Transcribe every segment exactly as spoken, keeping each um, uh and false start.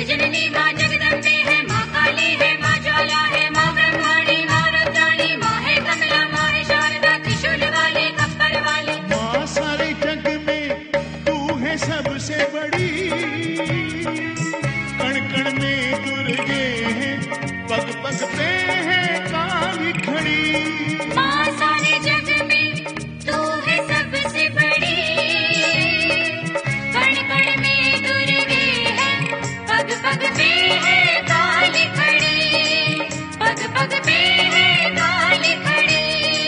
जननी माँ जगदम्बे है, माँ काली है, माँ ज्वाला है, माँ ब्रह्माणी, माँ रुद्राणी, माँ है कमला, माँ है शारदा, त्रिशूल वाली, खप्पर वाली। माँ सारे जग में तू है सबसे बड़ी, कण कण में दुर्गे है, पग पग पे है काली खड़ी। माँ सारे जग में तू है सबसे बड़ी, कण कण में दुर्गे है, पग पग पे है काली खड़ी, पग पग पे है काली खड़ी।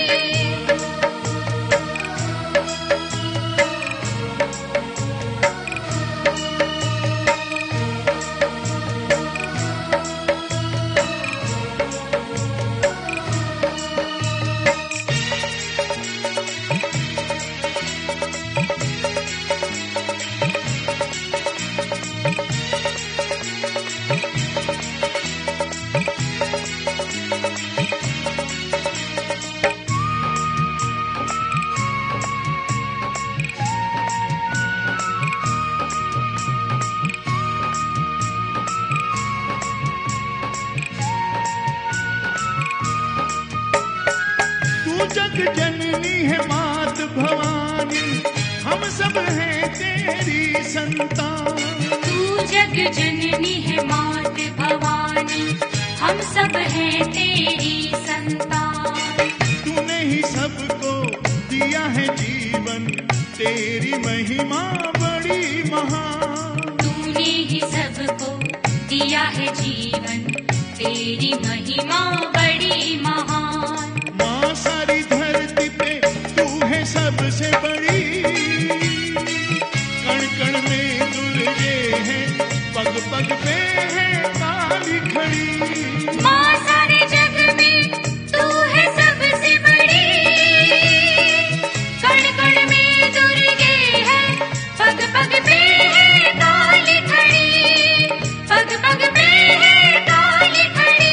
जग जननी है मात भवानी, हम सब हैं तेरी संतान। तू जग जननी है मात भवानी, हम सब हैं तेरी संतान। तूने ही सबको दिया है जीवन, तेरी महिमा बड़ी महान। तूने ही सबको दिया है जीवन, तेरी महिमा बड़ी महान। माँ सारी धरती पे तू है सबसे बड़ी, कण कण में दुर्गे है, पग पग पे है काली खड़ी। माँ सारे जग में तू है सबसे बड़ी, कण कण में दुर्गे है, पग पग पे है काली खड़ी, पग पग पे है काली खड़ी।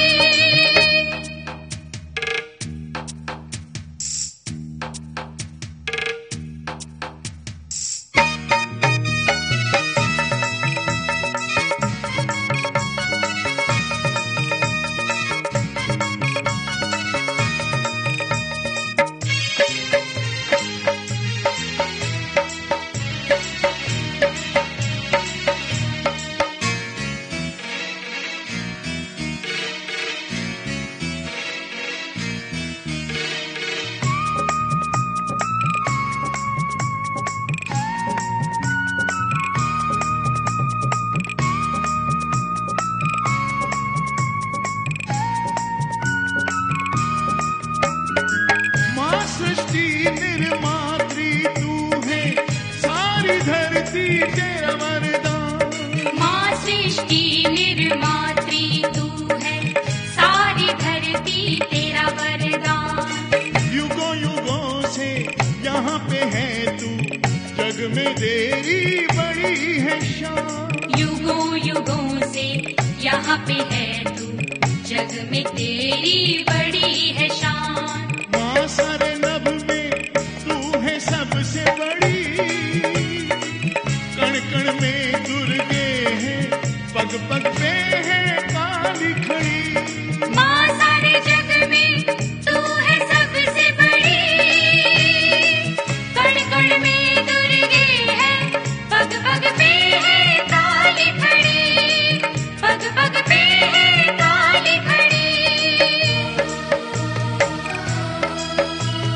माँ सृष्टि निर्मात्री तू है, सारी धरती तेरा वरदान। माँ सृष्टि निर्मात्री तू है, सारी धरती तेरा वरदान। युगों युगों से यहाँ पे है तू, जग में तेरी बड़ी है शान। युगों युगों से यहाँ पे है तू, जग में तेरी बड़ी है शान। माँ सारे नभ में तू है सबसे बड़ी, कण कण में दुर्गे है, पग पग पे है काली खड़ी। माँ सारे जग में तू है सबसे बड़ी, कण कण में दुर्गे है, पग पग पे है काली खड़ी, पग पग पे है काली खड़ी।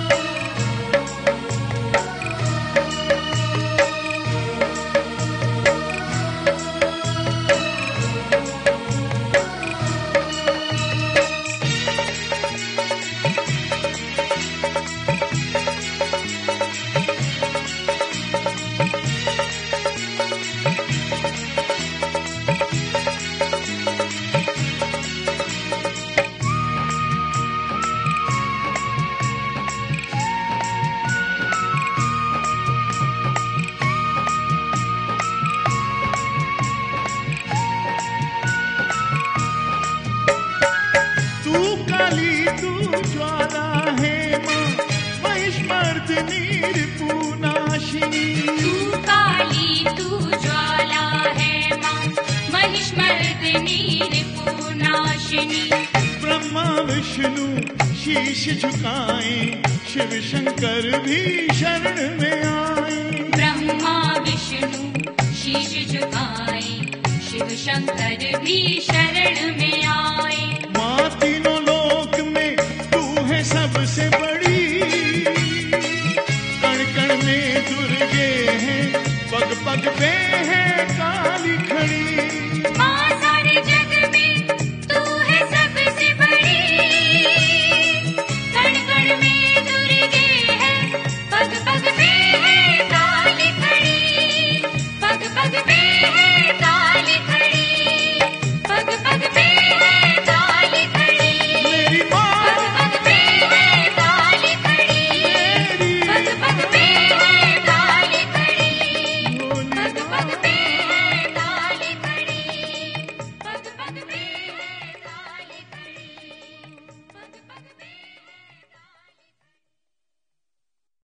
रोशनी। ब्रह्मा विष्णु शीश झुकाएं, शिव शंकर भी शरण में आए। ब्रह्मा विष्णु शीश झुकाए, शिव शंकर भी शरण में आए। माँ तीनों